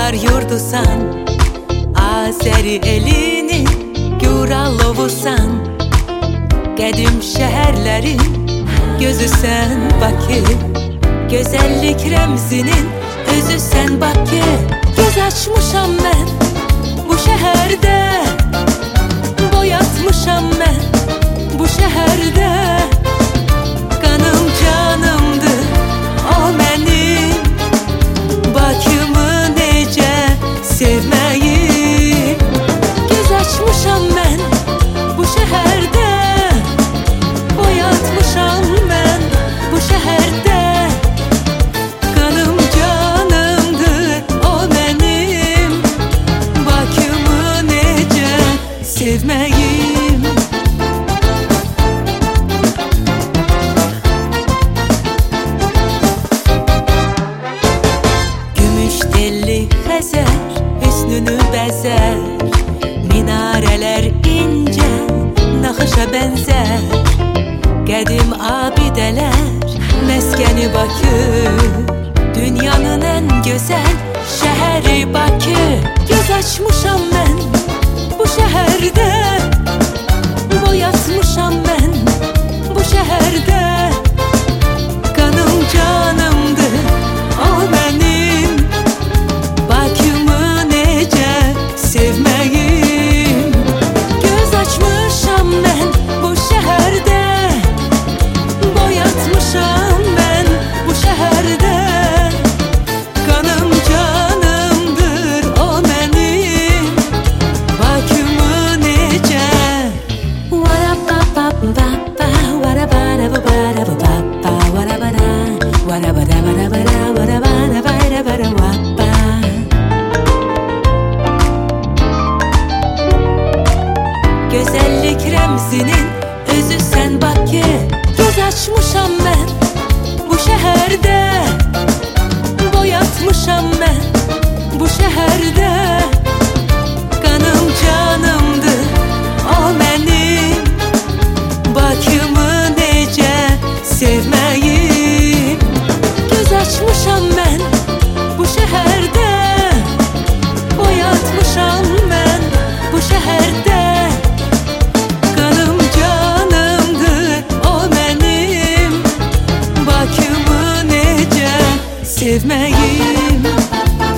yar yurdusan, Azeri elinin Gürallovusan. Qədim şəhərlərin gözüsən Bakı, gözəllik rəmzinin özüsən Bakı. Göz açmışam mən bu şəhərdə, boyatmışam mən bu şəhərdə. Qanım canımdır o mənim, Bakımı necə sevməyim. Göz açmışam mən bu şəhərdə, boyatmışam mən bu şəhərdə. Qanım canımdır o mənim, Bakımı necə sevməyim. Gümüş telli Xəzər hüsnünü bəzər, minarələr incə naxışa bənzər. Qədim abidələr məskəni Bakı, dünyanın ən gözəl şəhəri Bakı. Göz açmışam mən bu şəhərdə, boyatmışam mən bu şəhərdə. Qanım canımdır o mənim, Bakımı necə sevməyim. Göz açmışam mən bu şəhərdə, boyatmışam mən bu şəhərdə. Qanım canımdır o mənim, Bakımı necə. Gözəllik rəmzinin özüsən Bakı. Göz açmışam mən bu şəhərdə, boyatmışam mən bu şəhərdə. Qanım canımdır o mənim, Bakımı necə sevməyim. Göz açmışam mən bu şəhərdə, boyatmışam mən bu şəhərdə. Qanım canımdır o mənim, Bakımı necə sevməyim.